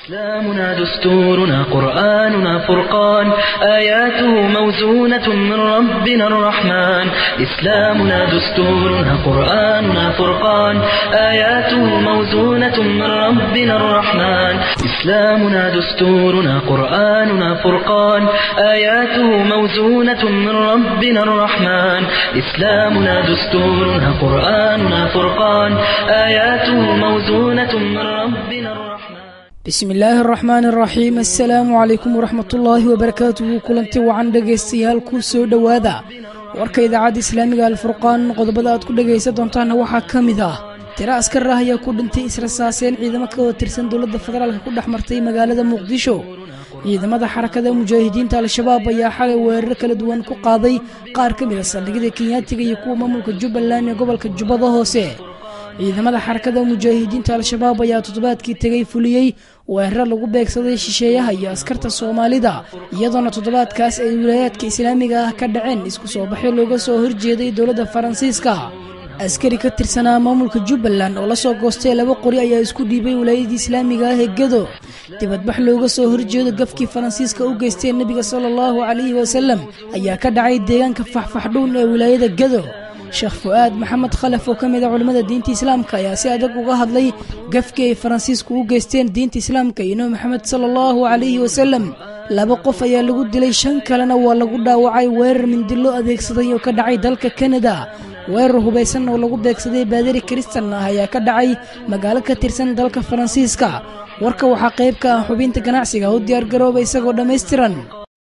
إسلامنا دستورنا قرآننا فرقان آياته موزونة من ربنا الرحمن إسلامنا دستورنا قرآننا فرقان آياته موزونة من ربنا الرحمن إسلامنا دستورنا قرآننا فرقان آياته موزونة من ربنا الرحمن إسلامنا دستورنا قرآننا فرقان آياته موزونة من ربنا الرحمن بسم الله الرحمن الرحيم السلام عليكم ورحمة الله وبركاته كلنتي وعن dhageystayaal ku soo dhawaada warka idaacada islaamiga alfurqaan qodobada aad ku dhageysan doontaan waxa kamid ah tira askar ah ayaa ku dhintay israasaaseen ciidamo ka tirsan dawladda federaalka ku dhaxmartay magaalada muqdisho ciidamada xarakada mujaahidiinta al-shabaab ayaa xalay weerar kala duwan ku qaaday qaar kamid ah saldhigyada Kenyaatiga iyo kuwa maamulka Jubbaland ee gobolka Jubbada Hoose ciidamada xarakada mujaahidiinta al-shabaab ayaa toddobaadkii tagay fuliyay weerar lagu beegsaday shisheeyaha iyo askarta Soomaalida iyadoona toddobaadkaas ay wilaayadka islaamiga ah ka dhaceen isku soo baxay looga soo horjeeday dawladda Faransiiska askari ka tirsanaa maamulka Jubbaland oo la soo goostay laba qori ayaa isku dhiibay wilaayada islaamiga ah ee Gedo dibadbax looga soo horjeedo gafkii Faransiiska u geystay nabiga sallallahu alayhi wasallam ayaa ka dhacay deegaanka faxfaxdhuun ee wilaayada Gedo Sheekh Fuad Maxamed Khalaf oo kamid ah culimada diinta islaamka ayaa si adag uga hadlay gafkii ay Faransiisku u geysteen diinta islaamka iyo Maxamed sallallahu alayhi wasallam laba qof ayaa lagu dilay shan kalena waa lagu dhaawacay weerar mindilo adeegsaday oo ka dhacay dalka Canada weerar hubeysan oo lagu beegsaday baadari Kristan ah ayaa ka dhacay magaalo ka tirsan dalka Faransiiska warka waxa qayb ka ah xubinta ganacsiga oo diyaar garoobay isagoo dhameystiran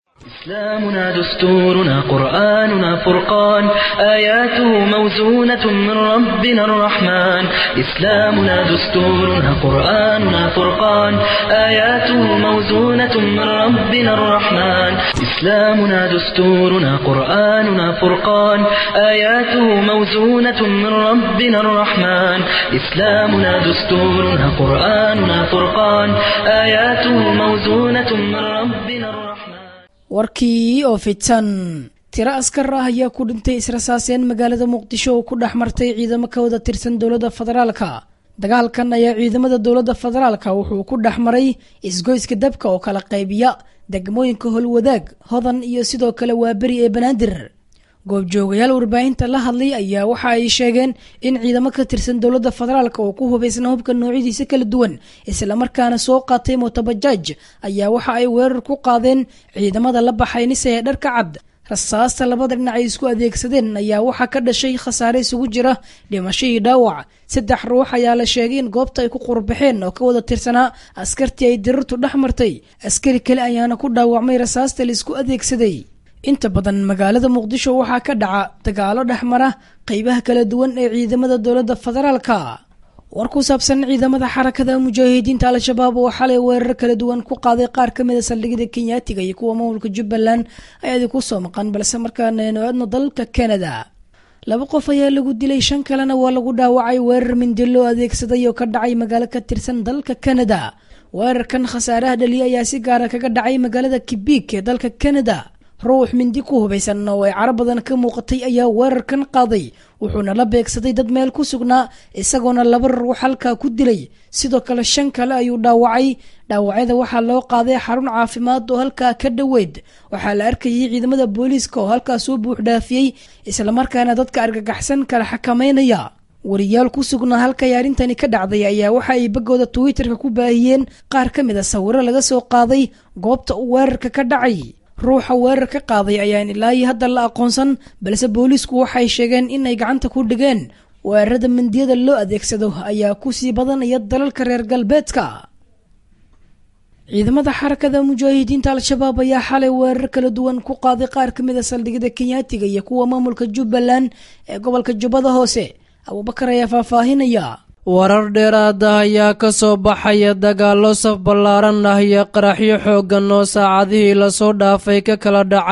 إسلامنا دستورنا قرآننا فرقان آياته موزونة من ربنا الرحمن إسلامنا دستورنا قرآننا فرقان آياته موزونة من ربنا الرحمن إسلامنا دستورنا قرآننا فرقان آياته موزونة من ربنا الرحمن إسلامنا دستورنا قرآننا فرقان آياته موزونة من ربنا الرحمن warkii oo fitan tira askar ah ayaa ku dhintay israasaaseen magaalada muqdisho oo ku dhaxmartay ciidamo ka wada tirsan dawladda federaalka dagaalkan ayaa ciidamada dawladda federaalka wuxuu ku dhaxmaray isgoyska dabka oo kala qaybiya degmooyinka Holwadaag Hodan iyo sidoo kale Waaberi ee Banaadir goobjoogayaal warbaahinta la hadlay ayaa waxa ay sheegeen in ciidamo ka tirsan dawladda federaalka oo ku hubeysan hubka noocyadiisa kala duwan isla markaana soo qaatay motobajaaj ayaa waxa ay weerar ku qaadeen ciidamada la baxay nisay dharka cad rasaasta labada dhinac ay isku adeegsadeen ayaa waxa ka dhashay khasaare isugu jira dhimasho iyo dhaawac saddex ruux ayaa la sheegay in goobta ay ku qurbaxeen oo ka wada tirsanaa askartii ay dirirtu dhaxmartay askari kale ayaana ku dhaawacmay rasaasta la isku adeegsaday inta badan magaalada muqdisho waxa ka dhaca dagaalo dhaxmara qaybaha kala duwan ee ciidamada dawladda federaalka war ku saabsan ciidamada xarakada mujaahidiinta al-shabaab oo xalay weerar kala duwan ku qaaday qaar kamid ah saldhigyada Kenyaatiga iyo kuwa maamulka Jubbaland ayaa ku soo maqan balse markaana aynu dalka Canada laba qof ayaa lagu dilay shan kalena waa lagu dhaawacay weerar mindilo adeegsaday oo ka dhacay magaalo ka tirsan dalka Canada weerarkan khasaaraha dhaliyay ayaa si gaar ah kaga dhacay magaalada Quebec ee dalka Canada ruux mindi ku hubeysan oo ay carab badan ka muuqatay ayaa weerarkan qaaday wuxuuna la beegsaday dad meel ku sugnaa isagoona laba ruux halka ku dilay sidoo kale shan kale ayuu dhaawacay dhaawacyada waxa loo qaaday xarun caafimaad oo halka ka dhaweyd waxa la arkayay ciidamada booliiska oo halka soo buux dhaafiyay isla markaana dadka argagaxsan kala xakameynaya wariyaal ku sugnaa halka yarintani ka dhacday ayaa waxa ay bagooda Twitterka ku baahiyeen qaar kamid ah sawirro laga soo qaaday goobta uu weerarka ka dhacay ruuxa weerar ka qaaday ayaan ilaa hadda la aqoonsan balse booliisku waxay sheegeen in ay gacanta ku dhigeen weerarada mindiyada loo adeegsado ayaa ku sii badanaya dalalka reer galbeedka ciidamada xarakada mujaahidiinta al-shabaab ayaa xalay weerar kala duwan ku qaaday qaar kamid ah saldhigyada Kenyaatiga iyo kuwa maamulka Jubbaland ee gobolka Jubbada Hoose Abubakar ayaa faahfaahinaya warar dheeraad ah ayaa ka soo baxaya dagaallo saf ballaaran ah iyo qaraxyo xooggan oo saacadihii lasoo dhaafay ka kala dhacay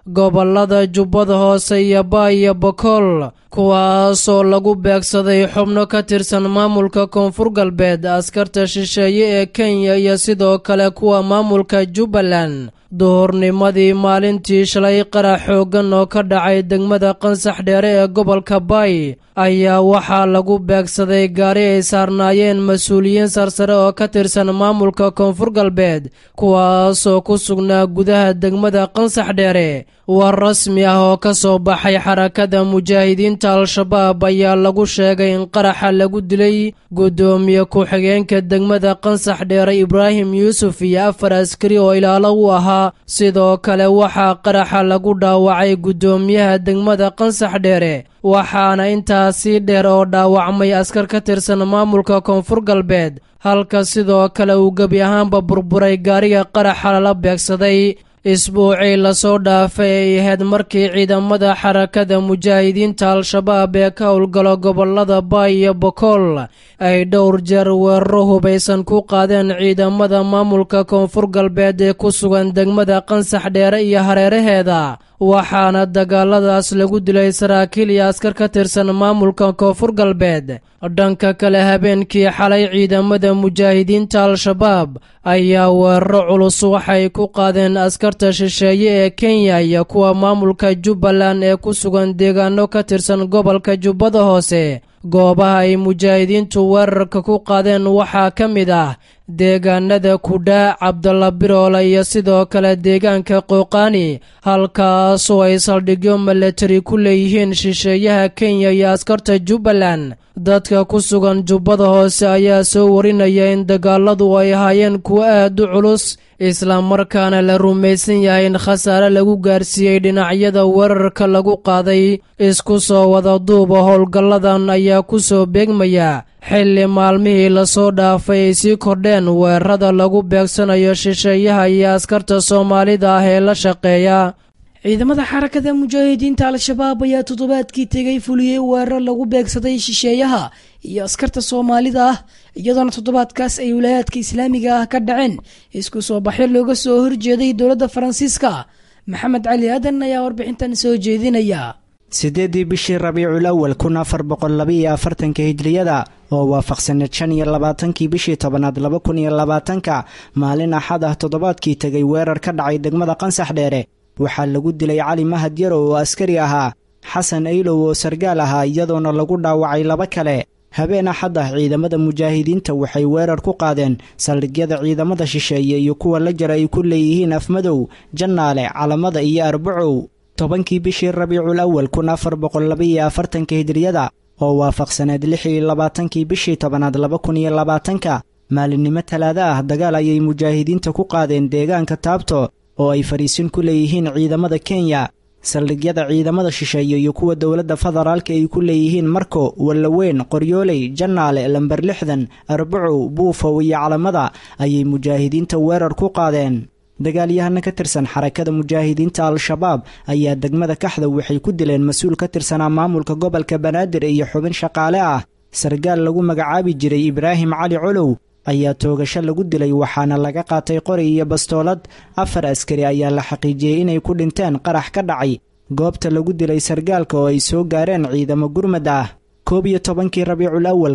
gobollada jubbada hoose iyo baay iyo bokool kuwaasoo lagu beegsaday xubno ka tirsan maamulka koonfur galbeed askarta shisheeye ee kenya iyo sidoo kale kuwa maamulka jubbaland duhurnimadii maalintii shalay qarax xooggan oo ka dhacay degmada qansax dheere ee gobolka baay ayaa waxaa lagu beegsaday gaari ay saarnaayeen mas-uuliyiin sarsare oo ka tirsan maamulka koonfur galbeed kuwaasoo ku sugnaa gudaha degmada qansax dheere war rasmi ah oo ka soo baxay xarakada mujaahidiinta al-shabaab ayaa lagu sheegay in qaraxa lagu dilay guddoomiye ku-xigeenka degmada qansax dheere ibraahim yuusuf iyo 4 askari oo ilaalo u ahaa sidoo kale waxaa qaraxa lagu dhaawacay guddoomiyaha degmada qansax dheere waxaana intaasii dheer oo dhaawacmay askar ka tirsan maamulka koonfur galbeed halka sidoo kale uu gebi ahaanba burburay gaariga qaraxa lala beegsaday isbuucii lasoo dhaafay ay ahayd markii ciidamada xarakada mujaahidiinta al-shabaab ee ka howlgalo gobollada baay iyo bokool ay dhowr jeer weeraro hubaysan ku qaadeen ciidamada maamulka koonfur galbeed ee ku sugan degmada qansax dheere iyo hareeraheeda waxaana dagaaladaas lagu dilay saraakiil iyo askar ka tirsan maamulka koonfur galbeed dhanka kale habeenkii xalay ciidamada mujaahidiinta al-shabaab ayaa weeraro culus waxay ku qaadeen askarta shisheeye ee kenya iyo kuwa maamulka jubbaland ee ku sugan deegaano ka tirsan gobolka jubbada hoose goobaha ay mujaahidiintu weerarka ku qaadeen waxaa ka mid ah deegaanada kudhaa cabdalla biroole iyo sidoo kale deegaanka qooqaani halkaasoo ay saldhigyo milatari ku leeyihiin shisheeyaha kenya iyo askarta jubbaland dadka ku sugan jubbada hoose ayaa soo warinaya in dagaaladu ay ahaayeen kuwo aad u culus isla markaana la rumaysan yahay in khasaare lagu gaarsiiyey dhinacyada weerarka lagu qaaday isku soo wada duuba howlgalladan ayaa ku soo beegmaya xilli maalmihii lasoo dhaafay ay sii kordheen weerarada lagu beegsanayo shisheeyaha iyo askarta soomaalida ah ee la shaqeeya ciidamada xarakada mujaahidiinta al-shabaab ayaa toddobaadkii tegay fuliyey weerar lagu beegsaday shisheeyaha iyo askarta soomaalida ah iyadoona toddobaadkaas ay wilayaadka islaamiga ah ka dhaceen isku soo baxyo looga soo horjeeday dowladda faransiiska maxamed cali aadan ayaa warbixintan soo jeedinaya 8 bishii rabiicul awal 1442 hijriyada oo waafaqsaneed 25 bishii 10aad 2020 maalin axad ah toddobaadkii tegay weerar ka dhacay degmada qansax dheere waxaa lagu dilay cali mahad yarow oo askari ahaa xasan aylow oo sargaal ahaa iyadoona lagu dhaawacay 2 kale habeen axad ah ciidamada mujaahidiinta waxay weerar ku qaadeen saldhigyada ciidamada shisheeye iyo kuwa la jara ay ku leeyihiin afmadow jannaale calamada iyo arbacow 10 bishii rabiicul awal 1442 hijriyada oo waafaqsaneed 26 bishii 10aad 2020 maalinimo talaado ah dagaal ayay mujaahidiinta ku qaadeen deegaanka taabto oo ay fariisin ku leeyihiin ciidamada Kenya saldhigyada ciidamada shisheeye iyo kuwa dawladda federaalka ay ku leeyihiin marko walaweyn qoryooley jannaale lambar 60 arbacow buufow iyo calamada ayay mujaahidiinta weerar ku qaadeen dagaalyahana ka tirsan xarakada mujaahidiinta al-shabaab ayaa degmada kaxda waxay ku dileen mas-uul ka tirsanaa maamulka gobolka banaadir iyo xubin shaqaale ah sargaal lagu magacaabi jiray ibraahim cali colow ayaa toogasho lagu dilay waxaana laga qaatay qori iyo bastoolad 4 askari ayaa la xaqiijiyey inay ku dhinteen qarax ka dhacay goobta lagu dilay sargaalka oo ay soo gaareen ciidamo gurmad ah 11 rabiicul awal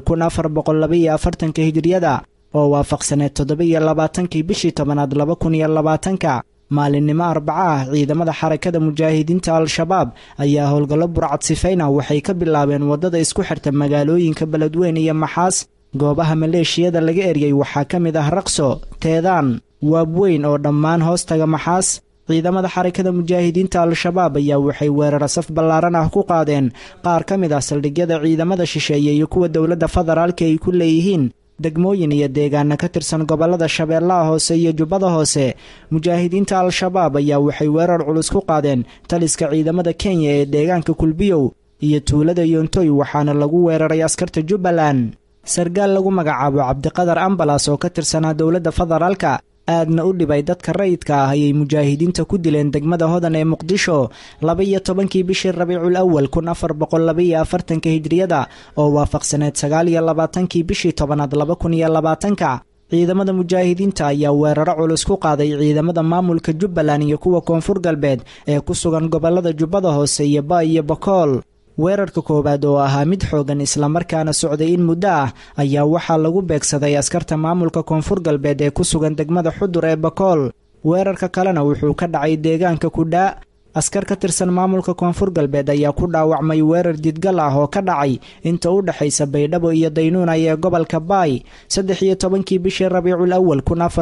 1442 hijriyada oo waafaqsaneed 27 bishii 10aad 2020 maalinimo arbaca ah ciidamada xarakada mujaahidiinta al-shabaab ayaa howlgallo burcad sifayna waxay ka bilaabeen wadada isku xirta magaalooyinka beledweyne iyo maxaas goobaha maleeshiyada laga eryay waxaa ka mid ah raqso teedaan waabweyn oo dhammaan hoostaga maxaas ciidamada xarakada mujaahidiinta al-shabaab ayaa waxay weerar saf ballaaran ah ku qaadeen qaar ka mid ah saldhigyada ciidamada shisheeye iyo kuwa dawladda federaalka ay ku leeyihiin degmooyin iyo deegaano ka tirsan gobollada shabeellaha hoose iyo jubbada hoose mujaahidiinta al-shabaab ayaa waxay weerar culus ku qaadeen taliska ciidamada Kenya ee deegaanka Kulbiyow iyo tuulada Yoontoy waxaana lagu weeraray askarta Jubbaland sargaal lagu magacaabo Cabdiqadar Ambalaas oo ka tirsanaa dawladda federaalka aadna u dhibay dadka rayidka ah ayay mujaahidiinta ku dileen degmada Hodan ee Muqdisho 12 bishii Rabiicul Awwal 1442 hijriyada oo waafaqsaneed 29 bishii 10aad 2020 ciidamada mujaahidiinta ayaa weeraro culus ku qaaday ciidamada maamulka jubbaland iyo kuwa koonfur galbeed ee ku sugan gobollada jubbada hoose iyo baay iyo bakool weerarka koowaad oo ahaa mid xoogan islamarkaana socday in muddo ah ayaa waxaa lagu beegsaday askarta maamulka koonfur galbeed ee ku sugan degmada xudur ee bakool weerarka kalena wuxuu ka dhacay deegaanka kudhaa askar ka tirsan maamulka koonfur galbeed ayaa ku dhaawacmay weerar didgal ah oo ka dhacay inta u dhexaysa baydhabo iyo daynuunay ee gobolka baay 13 bishii rabiicul awal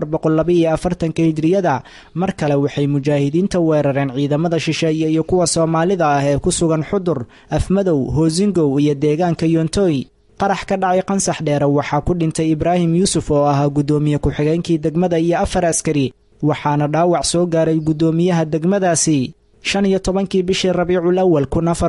1442 hijriyada mar kale waxay mujaahidiinta weerareen ciidamada shisheeye iyo kuwa soomaalida ah ee ku sugan xudur afmadow hoosingow iyo deegaanka yontooy qarax ka dhacay qansax dheere waxaa ku dhintay ibraahim yuusuf oo ahaa guddoomiye ku-xigeenkii degmada iyo 4 askari waxaana dhaawac soo gaaray guddoomiyaha degmadaasi 15 bishii rabiicul awal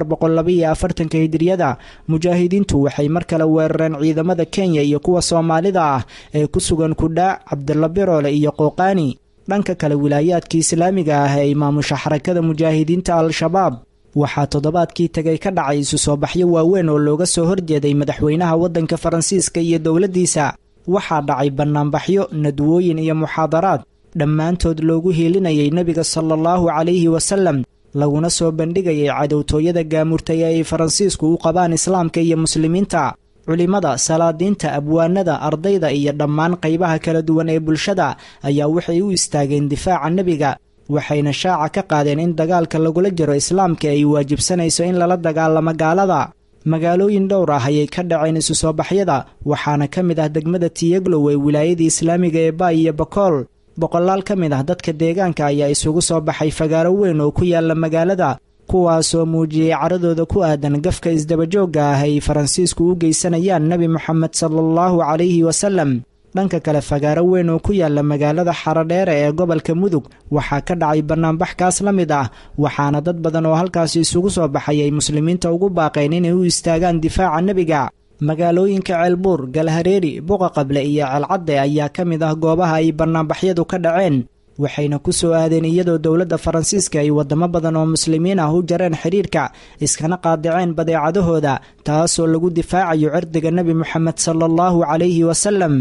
1442 hijriyada mujaahidiintu waxay mar kale weerareen ciidamada Kenya iyo kuwa Soomaalida ah ee ku sugan Kudhaa Cabdalla Biroole iyo Qooqaani dhanka kale wilaayaadka islaamiga ah ee maamusha xarakada mujaahidiinta al-shabaab waxaa toddobaadkii tagay ka dhacay isu soo baxyo waaweyn oo looga soo horjeeday madaxweynaha waddanka Faransiiska iyo dowladdiisa waxaa dhacay banaanbaxyo nadwooyin iyo muxaadaraad dhammaantood loogu hiilinayay nebiga sallallahu calayhi wasallam laguna soo bandhigayay cadowtooyada gaamurtay ee ay Faransiisku u qabaan islaamka iyo muslimiinta culimada salaadiinta abwaanada ardayda iyo dhammaan qaybaha kala duwan ee bulshada ayaa waxay u istaageen difaaca nebiga waxayna shaaca ka qaadeen in dagaalka lagula jiro islaamka ay waajibsanayso in lala dagaalamo gaalada magaalooyin dhowr ah ayay ka dhaceen isu soo baxyada waxaana ka mid ah degmada Tiyaglow ee wilaayada islaamiga ee Baay iyo Bakool boqolaal ka mid ah dadka deegaanka ayaa isugu soo baxay fagaaro weyn oo ku yaala magaalada kuwaasoo muujiyay caradooda ku aadan gafka isdabajooga ah ay Faransiisku u geysanayaan Nabi Muhammad sallallahu calayhi wasallam dhanka kale fagaaro weyn oo ku yaala magaalada Xaradheere ee gobolka Mudug waxaa ka dhacay banaanbax kaas la mid ah waxaana dad badan oo halkaas isugu soo baxay ay muslimiinta ugu baaqeen inay u istaagaan difaaca nebiga magaalooyinka Ceelbuur Galhareeri Buqa Qable iyo Calcadde ayaa ka mid ah goobaha ay banaanbaxyadu ka dhaceen waxayna ku soo aadeen iyadoo dowladda Faransiiska ay wadamo badan oo muslimiin ah u jareen xiriirka iskana qaadaceen badeecadahooda taasoo lagu difaacayo cirdiga Nabi Muhammad sallallahu calayhi wasallam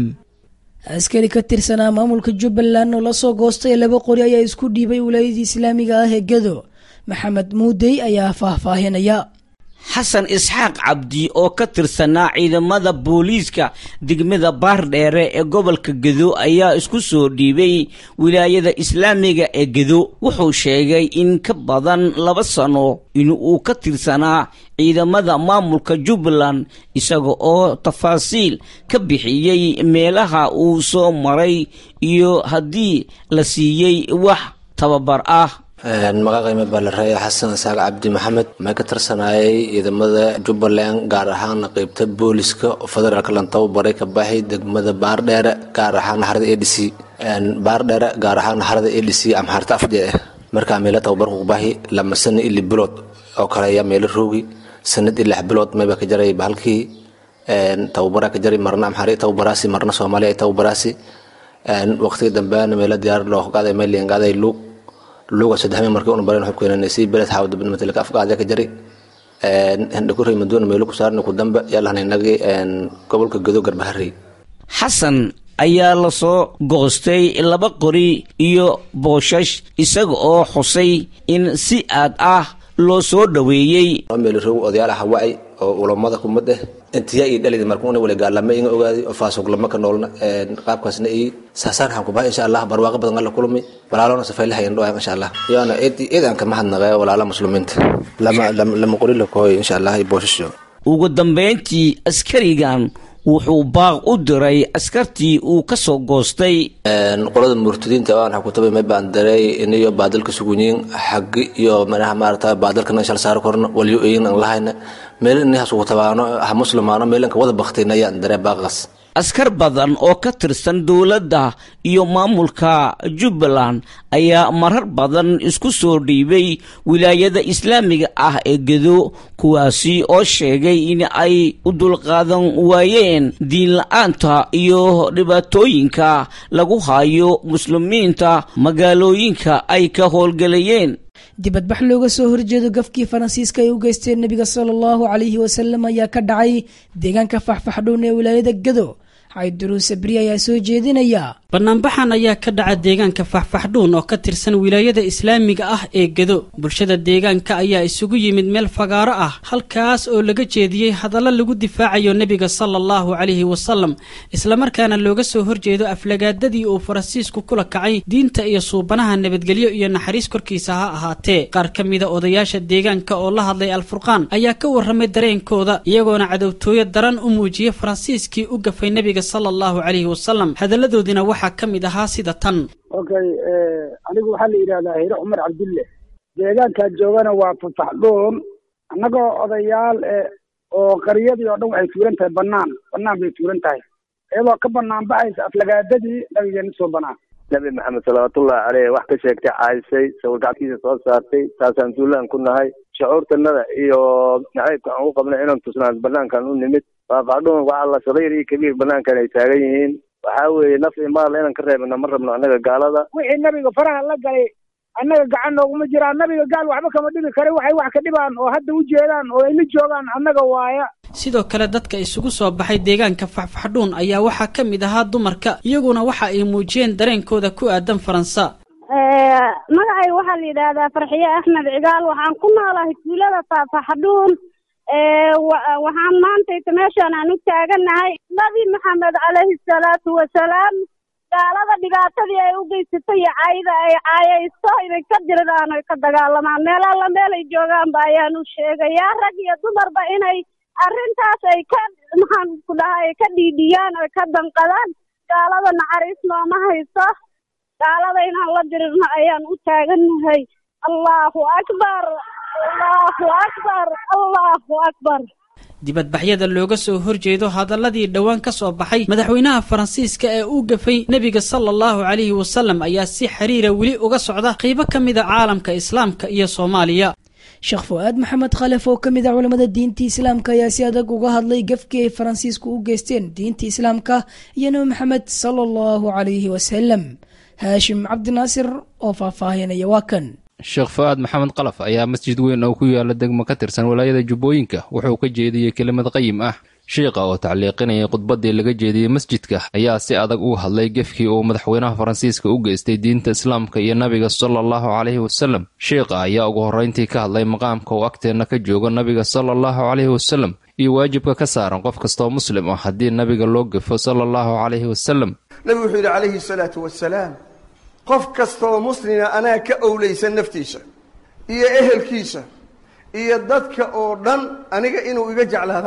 askari ka tirsanaa maamulka Jubbaland oo la soo goostay 2 qori ayaa isku dhiibay wilaayada islaamiga ah ee Gado Maxamed Muudey ayaa faahfaahinaya xasan isxaaq cabdi oo ka tirsanaa ciidamada booliiska degmada Baardheere ee gobolka Gado ayaa isku soo dhiibay wilaayada islaamiga ee Gado wuxuu sheegay in ka badan 2 sano inuu ka tirsanaa ciidamada maamulka Jubbaland isaga oo tafaasiil ka bixiyay meelaha uu soo maray iyo hadii la siiyay wax tababar ah magacayga balaray xasan isaaq cabdi maxamed ma ka tirsanayay ciidamada Jubbaland gaar ahaan qaybta booliska federaalka lantaw baray ka baxay degmada Baardheere gaar ahaan harada ADC Baardheere gaar ahaan harada ADC am harta afdee marka meel tababar ku baxay lama sano ilaa bilood oo kale ayaa meel roogi sanad ilaa bilood ma ka jaray bahalkii tababar ka jaray marna am harita tababarasi marna Soomaaliya tababarasi waqti dambeena meel diyaar loo qaaday meel ngaaday luuga saddex markii uu baran xubkeenay si beled xawd bid matalka afqaada ka jari inda ku reemaduna meel ku saarna ku damba yalahan inagii gobolka Gado Garbahari xasan ayaa la soo goostay 2 qori iyo booshash isaga oo xusay in si aad ah loo soo dhaweeyay meel roog odayaalaha wacay oo ulamada kumada intiya ii dhalid markuu wala gaalamay in ogaadi oo faasuq lama ka noolna qaabkaasna ii saasaan waxaan ku baa insha Allah barwaaqo badan la kulmi walaalana safaylahay indho insha Allah yaana eedan ka mahadnaqay walaalaha muslimiinta lama qori la kooy insha Allah ay boosho ugu dambeyntii askarigan wuxuu baaq u diray askartii uu ka soo goostay qolada murtadiinta aan xukuumada ma baandaray inayo baadalka sugunyin xaq iyo manaha maarta baadalka nashal saar korno waliyo in lahayna meel inay soo tabaano muslimaano meel ka wada baqteenayaan daree baaqas askar badan oo ka tirsan dawladda iyo maamulka Jubbaland ayaa marar badan isku soo dhiibay wilaayada islaamiga ah ee Gado kuwaasi oo sheegay in ay u dulqaadan waayeen diin la'aanta iyo dhibaatooyinka lagu hayo muslimiinta magaalooyinka ay ka howlgalayeen dibadbax looga soo horjeedo gafkii Faransiiska ay u geysteen nabiga sallallahu calayhi wasallam ayaa ka dhacay deegaanka faxfaxdhoon ee wilaayada Gado xayduruus sabri ayaa soo jeedinaya. banaanbaxan ayaa ka dhaca deegaanka faxfaxdhuun oo ka tirsan wilaayada islaamiga ah ee Gedo. bulshada deegaanka ayaa isugu yimid meel fagaaro ah halkaas oo laga jeediyay hadallo lagu difaacayo nabiga sallallahu alayhi wasallam isla markaana looga soo horjeedo aflagaadadii uu Faransiisku kula kacay diinta iyo suubanaha nabadgelyo iyo naxariis korkiisa ha ahaatee. qaar ka mid ah odayaasha deegaanka oo la hadlay Al-Furqaan ayaa ka warramay dareenkooda iyagoona cadowtooyo daran u muujiyay Faransiiskii u gafay nabiga sallallahu alayhi wasallam. hadaladoodina waxa kamid ahaa sida tan. anigu waxaa la yiraahdaa Hiro Umar Cabdulle deegaanka joogana waa fafaxdhoon annagoo odayaal oo qariyadii oo dhan waxay tuuran tahay banaan bay tuuran tahay iyadoo ka banaan baxaysa aflagaadadii nabigeena soo banaan nabi maxamed salawaatullahi caleyh wax ka sheegtay caaisay sawirgacadkiisa soo saartay taasaan duulaan ku nahay shucuurtanada iyo nacaybka aan u qabnay inaan tusnaan banaankan u nimid faafadhoon waxa la saqiir iyo kabiir banaankan ay taagan yihiin waxaa weeye naf iyo maal inaan ka reebno ma rabno annaga gaalada wixii nabiga faraha la galay annaga gacan nooguma jiraan nabiga gaal waxba kama dhibi kare waxay wax ka dhibaan oo hadda u jeedaan oo ay la joogaan annaga waaya. sidoo kale dadka isugu soo baxay deegaanka faxfaxdhuun ayaa waxaa ka mid ahaa dumarka iyaguna waxa ay muujiyeen dareenkooda ku aadan Faransa. magacay waxaa la yidhaahdaa Farxiye Axmed Cigaal waxaan ku noolahay tuulada faxfaxdhuun waxaan maanta meeshaan aan u taaganahay nabi maxamed calayhi salaatu wasalaam gaalada dhibaatadii ay u geysatay caayda ay caayayso inay ka diridaan oo ka dagaalamaan meelaha meel ay joogaanba ayaan u sheegayaa rag iyo dumarba inay arrintaas ay ka maxaan ku dhahay ka dhiidhiyaan oo ka danqadaan gaalada naxariis nooma hayso gaalada inaan la dirirno ayaan u taaganahay. allahu akbar allahu akbar allahu akbar. dibadbaxyada looga soo horjeedo hadaladii dhawaan ka soo baxay madaxweynaha Faransiiska ee uu gafay nabiga sallallahu alayhi wasallam ayaa si xiriir wali uga socda qaybo kamid ah caalamka islaamka iyo Soomaaliya. Sheekh Fuad Maxamed Khalaf oo kamid ah culimada diinta islaamka ayaa si adag uga hadlay gafkii ay Faransiisku u geysteen diinta islaamka iyo nabi Maxamed sallallahu alayhi wasallam. Haashim Cabdi Naasir oo faahfaahinaya waa kan. sheekh fu'aad maxamed qalaf ayaa masjid weyn oo ku yaala degmo ka tirsan walaayada jubbooyinka wuxuu ka jeediyey kelimad qayim ah. sheekha oo tacliiqinayay khudbaddii laga jeediyey masjidka ayaa si adag uga hadlay gefkii uu madaxweynaha Faransiiska u geystay diinta islaamka iyo nabiga sallallahu alayhi wasallam. sheekha ayaa ugu horreyntii ka hadlay maqaamka uu agteena ka joogo nabiga sallallahu alayhi wasallam iyo waajibka ka saaran qof kastoo muslim ah haddii nabiga loo gafo sallallahu alayhi wasallam. nabigu wuxuu yidhi calayhi salaatu wasalaam qof kastoo muslina anaa ka owlaysan naftiisa iyo ehelkiisa iyo dadka oo dhan aniga inuu iga jeclaada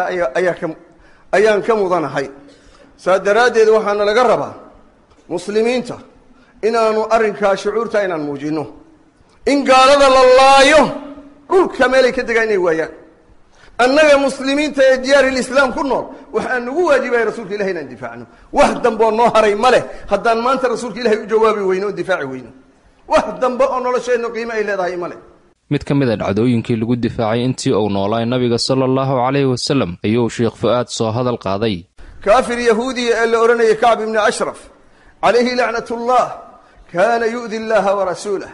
ayaan ka mudanahay. saa daraaddeed waxaana laga rabaa muslimiinta inaanu arrinkaa shucuurta inaan muujinno in gaalada la laayo dhulka meelay ka degaan inay waayaan. annaga muslimiinta ee diyaarilislaam ku nool waxaan nagu waajibaya rasuulka ilahi inaan difaacno. wax dambeoo noo haray ma leh haddaan maanta rasuulka ilahay u jawaabi weyno oo difaaci weyno. wax dambe oo nolosheennu qiimo ay leedahay ma leh. mid ka mid a dhacdooyinkii lagu difaacay intii uu noolaa nabiga sallallahu alayhi wasallam ayuu sheekh fu'aad soo hadal qaaday. kaafir yahuudiya ee la odhanayay Kacb ibni Ashraf calayhi lacnatullah kaana yu'di allaha wa rasuulah.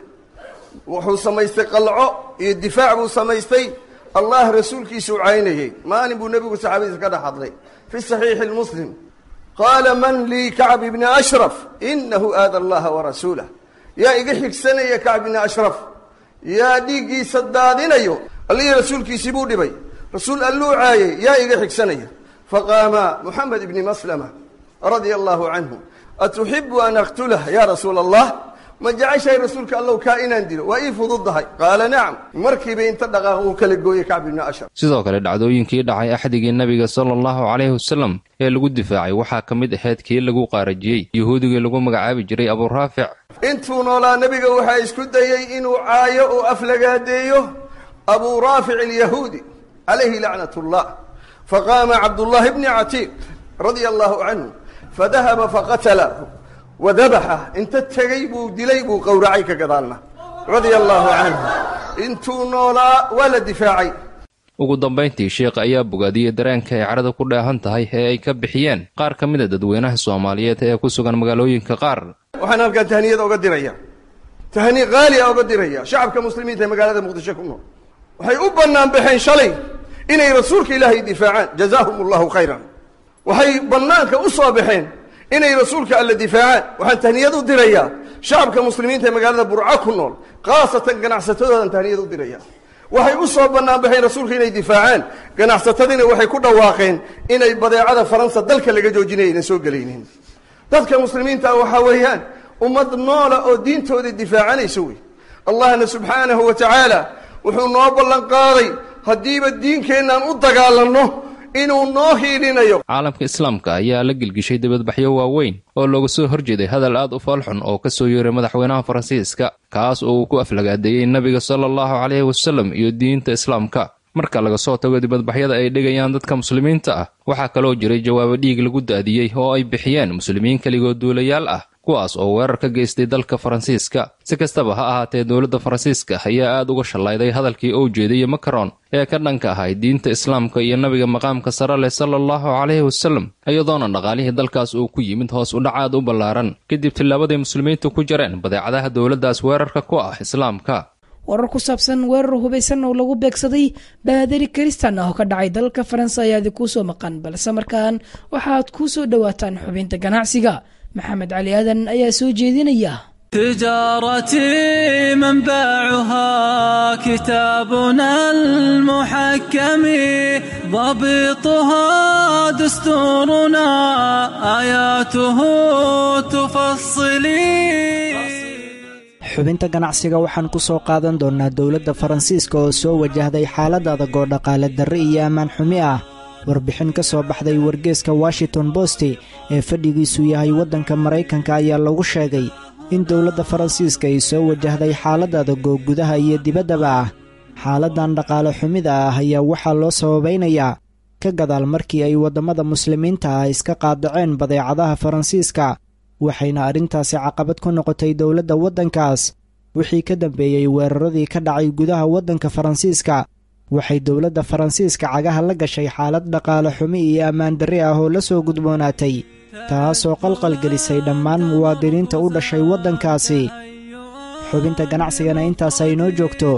wuxuu samaystay qalco iyo difaac buu samaystay الله رسولك سعينه ما نبو نبي صحابي كذا حضري في الصحيح المسلم قال من لي كعب بن أشرف إنه آذى الله ورسوله يا إجحك سنة يا كعب بن أشرف يا ديجي صدادين أيو اللي رسولك يسيبوا لي رسول الله عاي يا إجحك سنة فقام محمد بن مسلمة رضي الله عنه أتحب أن أقتله يا رسول الله ما جعش رسولك الله كائنا دينه وإيف ضدها قال نعم مركب انت دغاو kala gooyay Kacb ibn Ashraf. sidoo kale dhacdooyinkii dhacay axdigii nabiga sallallahu alayhi wasallam ee lagu difaacay waxa kamid ahayd kii lagu qaarajiyay yahuudiga lagu magacaabi jiray Abu Raafic. intuu noolaa nabiga waxa isku dayay inuu caayo oo aflagaadeeyo Abu Raafic al-Yahudi alayhi la'natullah. faqama Abdullah ibn Atiq radiyallahu anhu fadhahaba faqatala وذبحه انت تغيبو دليبو قورعيك قدالنا رضي الله عنه انتو نولا ولا دفاعي. ugu dambeyntii sheekh ayaa bogaadiyay dareenka ay carada ku dheehan tahay ee ay ka bixiyeen qaar ka mid ah dadweynaha Soomaaliyeed ee ku sugan magaalooyinka qaar. waxaan halkan tahniyad uga diraya tahniid qaali ah uga diraya shacabka muslimiinta ee magaalada Muqdisho ku nool waxay u banaan baxeen shalay inay rasuulka Ilaahay difaacaan jazaahumullahu khayran waxay bannaanka u soo baxeen inay rasuulka alla difaacaan. waxaan tahniyad u dirayaa shacabka muslimiinta ee magaalada burco ku nool, khaasatan ganacsatadoodan tahniyad u dirayaa. waxay u soo bannaan baxeen rasuulka inay difaacaan, ganacsatadiina waxay ku dhawaaqeen inay badeecada faransa dalka laga joojinaya aynan soo gelaynin. dadka muslimiinta waxaa weeyaan ummad noola oo diintooda difaacanaysa wey. allahna subxaanahu wa tacaala wuxuu noo ballan qaaday haddiiba diinkeennan u dagaalanno inuu noo hiilinayo. caalamka islaamka ayaa la gilgishay dibadbaxyo waaweyn oo looga soo horjeeday hadal aad u foolxun oo ka soo yeeray madaxweynaha faransiiska, kaas oo uu ku aflagaadeeyey nebiga sala allahu calayhi wasallam iyo diinta islaamka. marka laga soo tago dibadbaxyada ay dhigayaan dadka muslimiinta ah, waxaa kaloo jiray jawaabo dhiig lagu daadiyey oo ay bixiyeen muslimiin keligood duulayaal ah, kuwaas oo weerar ka geystay dalka faransiiska. si kastaba ha ahaatee, dowladda faransiiska ayaa aad uga shallayday hadalkii uu jeediyey Macron ee ka dhanka ahay diinta islaamka iyo nabiga maqaamka sare leh sala allahu calayhi wasallam, iyadoona dhaqaalihii dalkaas uu ku yimid hoos u dhac aad u ballaaran kadib tillaabadii muslimiintu ku jareen badeecadaha dowladdaas weerarka ku ah islaamka. warar ku saabsan weerar hubaysan oo lagu beegsaday baadari kristan ah oo ka dhacay dalka faransa ayaa idinku soo maqan, balse markaan waxaad ku soo dhowaataan xubinta ganacsiga. maxamed cali aadan ayaa soo jeedinaya. تجارتي منبعها كتابنا المحكم ضبطها دستورنا آياته تفصلي. xubinta ganacsiga waxaan ku soo qaadan doonaa dowladda faransiiska oo soo wajahday xaalad adag oo dhaqaale darre iyo ammaan xumi ah. warbixin ka soo baxday wargeeska Washington Post ee fadhigiisu yahay waddanka Maraykanka ayaa lagu sheegay in dowladda faransiiska ay soo wajahday xaalad adag oo gudaha iyo dibaddaba ah. xaaladan dhaqaale xumida ah ayaa waxaa loo sababaynayaa ka gadaal markii ay waddamada muslimiinta ah iska qaadaceen badeecadaha faransiiska, waxayna arrintaasi caqabad ku noqotay dowladda waddankaas. wixii ka dambeeyey weeraradii ka dhacay gudaha waddanka faransiiska, waxay dowladda faransiiska cagaha la gashay xaalad dhaqaale xumi iyo ammaan darri ah oo la soo gudboonaatay, taasoo qalqalgelisay dhammaan muwaadiniinta u dhashay waddankaasi. xubinta ganacsigana intaas ay noo joogto.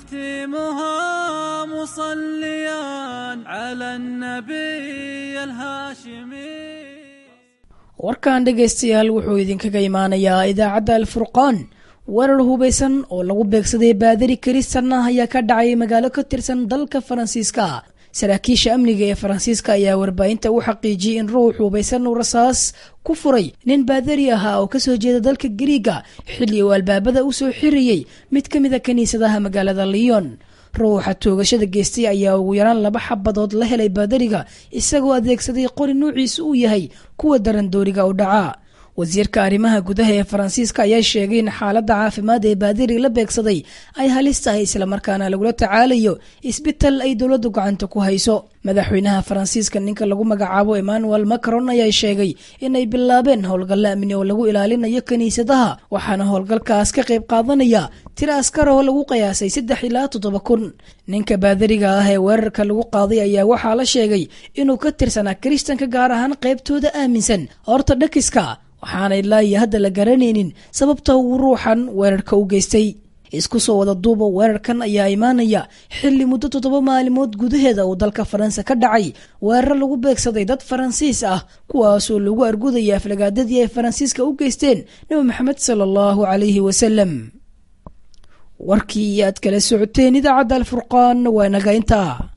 warkan dhegaystayaal wuxuu idinkaga imaanayaa idaacadda alfurqaan. weerar hubaysan oo lagu beegsaday baadari kristan ah ayaa ka dhacay magaalo ka tirsan dalka faransiiska. saraakiisha amniga ee faransiiska ayaa warbaahinta u xaqiijiyey in ruux hubaysan uu rasaas ku furay nin baadari ahaa oo kasoo jeeda dalka Giriiga xilli uu albaabada u soo xiriyey mid ka mid a kiniisadaha magaalada Lyon. ruuxa toogashada geystay ayaa ugu yaraan 2 xabadood la helay baadariga, isagoo adeegsaday qori nuuciisu uu yahay kuwa darandooriga u dhaca. wasiirka arrimaha gudaha ee faransiiska ayaa sheegay in xaaladda caafimaad ee baadariga la beegsaday ay halis tahay, islamarkaana lagula tacaalayo isbitaal ay dowladdu gacanta ku hayso. madaxweynaha faransiiska ninka lagu magacaabo Emmanuel Macron ayaa sheegay inay bilaabeen howlgallo amni oo lagu ilaalinayo kiniisadaha, waxaana howlgalkaas ka qayb qaadanaya tiro askar oo lagu qiyaasay 3 ilaa 7 kun. ninka baadariga ah ee weerarka lagu qaaday ayaa waxaa la sheegay inuu ka tirsanaa kiristanka, gaar ahaan qaybtooda aaminsan ortodokska, waxaana ilaa iyo hadda la garanaynin sababta uu ruuxan weerarka u geystay. isku soo wada duuba weerarkan ayaa imaanaya xilli muddo 7 maalmood gudaheeda uu dalka Faransa ka dhacay weerar lagu beegsaday dad Faransiis ah, kuwaasoo lagu argudaya aflagaadadii ay Faransiiska u geysteen Nabi Maxamed sallallahu calayhi wasallam. warkii aad kala socoteen idaacadda alfurqaan waa naga intaa.